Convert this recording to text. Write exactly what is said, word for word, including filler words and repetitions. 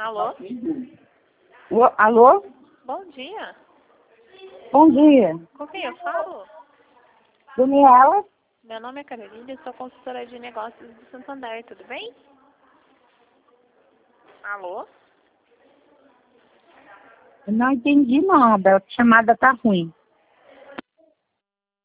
Alô? O- Alô? Bom dia. Bom dia. Com quem eu falo? Daniela? Meu nome é Carolina e sou consultora de negócios do Santander, tudo bem? Alô? Eu não entendi nada. A chamada tá ruim.